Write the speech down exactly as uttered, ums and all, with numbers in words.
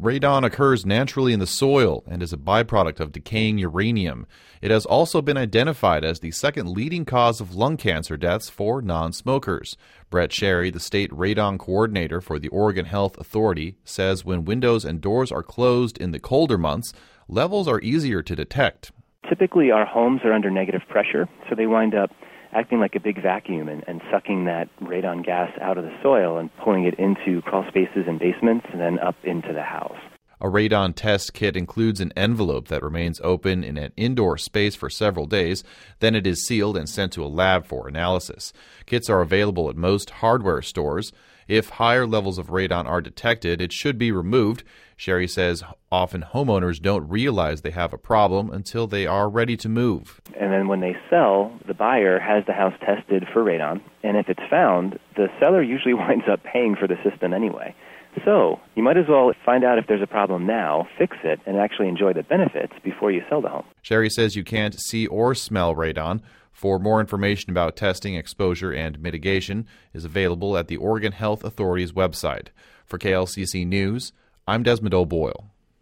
Radon occurs naturally in the soil and is a byproduct of decaying uranium. It has also been identified as the second leading cause of lung cancer deaths for non-smokers. Brett Sherry, the state radon coordinator for the Oregon Health Authority, says when windows and doors are closed in the colder months, levels are easier to detect. Typically, our homes are under negative pressure, so they wind up acting like a big vacuum and, and sucking that radon gas out of the soil and pulling it into crawl spaces and basements and then up into the house. A radon test kit includes an envelope that remains open in an indoor space for several days. Then it is sealed and sent to a lab for analysis. Kits are available at most hardware stores. If higher levels of radon are detected, it should be removed. Sherry says often homeowners don't realize they have a problem until they are ready to move. And then when they sell, the buyer has the house tested for radon, and if it's found, the seller usually winds up paying for the system anyway. So you might as well find out if there's a problem now, fix it, and actually enjoy the benefits before you sell the home. Sherry says you can't see or smell radon. For more information about testing, exposure, and mitigation is available at the Oregon Health Authority's website. For K L C C News, I'm Desmond O'Boyle.